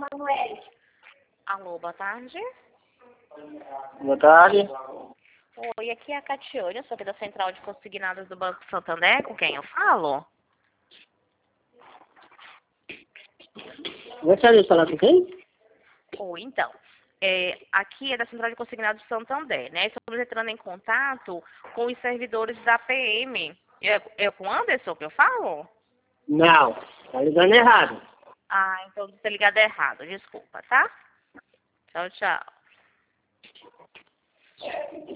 Alô, boa tarde. Boa tarde. Oi, aqui é a Catiane, eu sou aqui da Central de Consignados do Banco Santander, com quem eu falo? Gostaria de falar com quem? Oi, então. Aqui é da Central de Consignados do Santander, né? Estamos entrando em contato com os servidores da PM. É com o Anderson que eu falo? Não, tá ligando errado. Ah, então você ligado errado, desculpa, tá? Tchau, tchau.